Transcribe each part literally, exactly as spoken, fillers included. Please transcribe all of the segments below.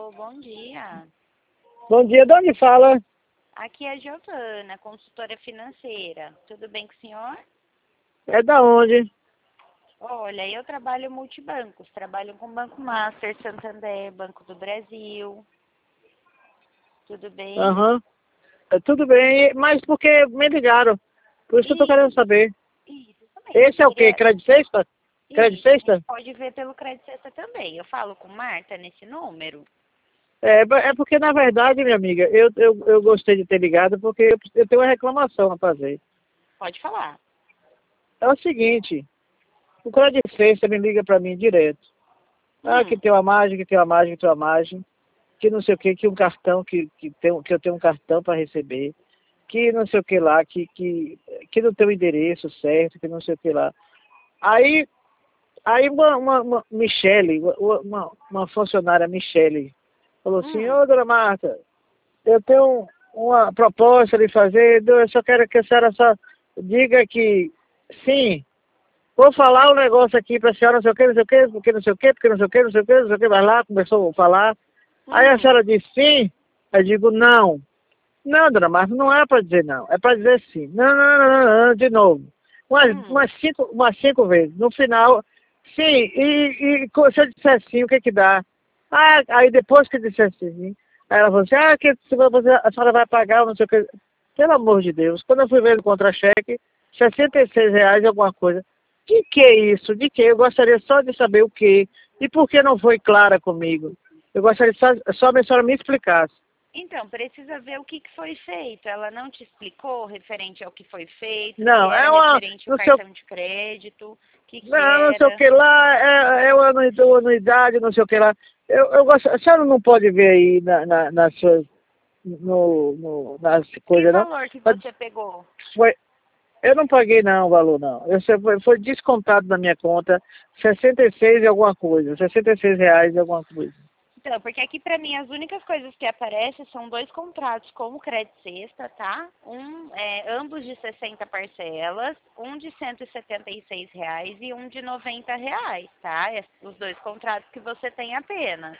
Alô, bom dia. Bom dia, de onde fala? Aqui é a Giovana, consultora financeira. Tudo bem com o senhor? É da onde? Olha, eu trabalho multibancos. Trabalho com Banco Master, Santander, Banco do Brasil. Tudo bem? Aham. Uhum. É, tudo bem, mas porque me ligaram. Por isso que eu tô querendo saber. Isso também. Esse é o quê? Queria... Crédito sexta? Crédito Isso, a sexta? gente pode ver pelo Crédito Sexta também. Eu falo com Marta nesse número. É, é porque, na verdade, minha amiga, eu, eu, eu gostei de ter ligado porque eu, eu tenho uma reclamação a fazer. Pode falar. É o seguinte, o Crédito Sexta me liga pra mim direto. Ah, Hum. que tem uma margem, que tem uma margem, que tem uma margem. Que não sei o que, que um cartão, que, que, tem, que eu tenho um cartão para receber. Que não sei o que lá, que, que, que não tem o endereço certo, que não sei o que lá. Aí, aí uma, uma, uma Michele, uma, uma funcionária Michele, falou assim, Hum. ô dona Marta, eu tenho uma proposta de fazer, eu só quero que a senhora só diga que sim, vou falar um negócio aqui para a senhora, não sei o que, não sei o que, porque não sei o que, porque não sei o que, não sei o que, não sei o que, vai lá, começou a falar. Aí a Hum. senhora disse sim, eu digo não. Não, dona Marta, não é para dizer não, é para dizer sim. Não, não, não, não, não, de novo. Umas, Hum. umas, cinco, umas cinco vezes. No final, sim, e, e se eu disser sim, o que que dá? Ah, aí depois que eu disser sim, aí ela falou assim, ah, que se você, a senhora vai pagar, não sei o que. Pelo amor de Deus, quando eu fui ver o contra-cheque, sessenta e seis reais alguma coisa. De que isso? De que? Eu gostaria só de saber o que e por que não foi clara comigo. Eu gostaria só, só que a senhora me explicasse. Então, precisa ver o que, que foi feito. Ela não te explicou referente ao que foi feito, se Não, era é uma. referente ao Não sei, o- cartão de crédito, o que, que não, não sei o era. que lá, é, é uma anui- uma anuidade, não sei o que lá. Eu, eu gosto, a senhora não pode ver aí na, na, nas suas. No, no, nas Que coisas, não? valor que Mas você pegou? foi, eu não paguei não o valor, não. Eu, sei- foi, foi descontado na minha conta sessenta e seis e alguma coisa, sessenta e seis reais e alguma coisa. Então, porque aqui pra mim as únicas coisas que aparecem são dois contratos com o Crédito Sexta, tá? Um, é, ambos de sessenta parcelas, um de cento e setenta e seis reais e um de noventa reais, tá? É os dois contratos que você tem apenas.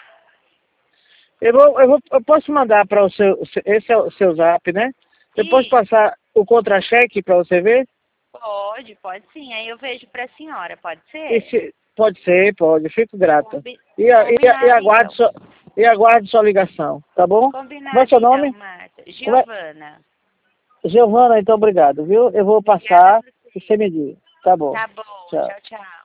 Eu vou, eu vou, eu posso mandar para o seu, esse é o seu zap, né? Eu posso E passar o contra-cheque para você ver? pode, pode sim. Aí eu vejo pra senhora, pode E ser? se, pode ser, pode, fico grata. Combi- E, a- e, a- e Combinado aguarde então. sua, e aguarde sua ligação, tá bom? Como é Combinado seu então, nome? Marta. Como é? Giovana. Giovana, então obrigado, viu? Eu vou Obrigada a passar e você. você me diz. Tá bom. Tá bom, Tchau. tchau, tchau.